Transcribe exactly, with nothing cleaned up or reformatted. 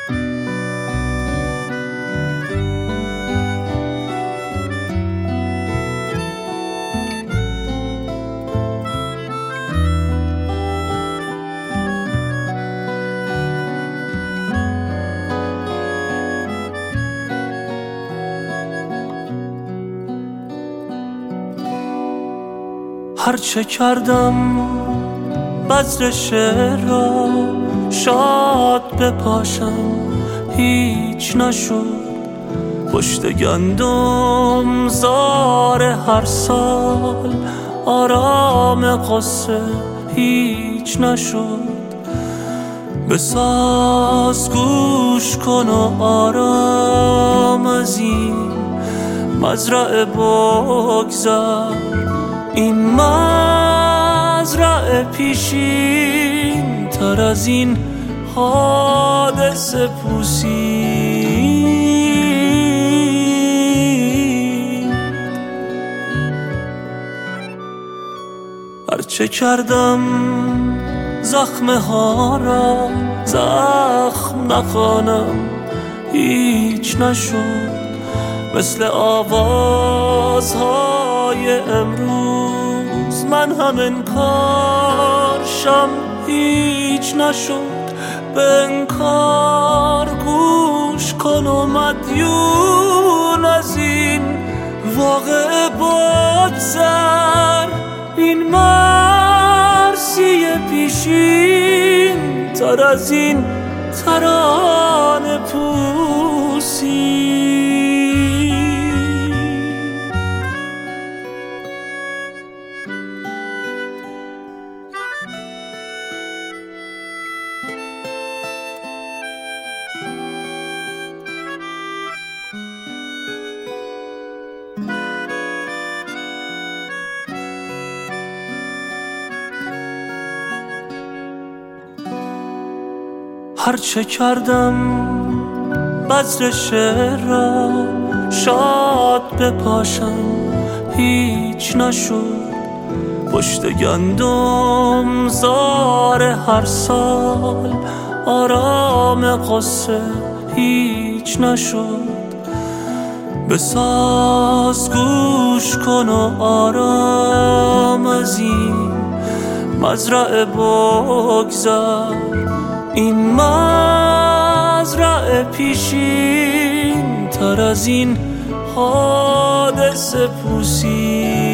هرچه کردم بذر شعر را شاد بپاشم هیچ نشد. پشت گندم زار هر سال آرام قصه هیچ نشد. بساز گوش کن و آرام از این مزرعه بگذر. این مزرعه پیشین تر از این حادثه پوسید. هرچه کردم زخمه ها را زخم نخوانم هیچ نشد. مثل آوازهای امروز من هم انکارشم هیچ نشد. به انکار گوش کن و مدیون از این واقعه بگذر. این مرسی پیشین تر از این ترانه پوسی. هرچه کردم بذر شعر را شاد بپاشم هیچ نشد. پشت گندم زار هر سال آرام قصه هیچ نشد. بساز گوش کن و آرام از این مزرعه بگذر. این مزرعه پیشین تر از این حادثه پوسید.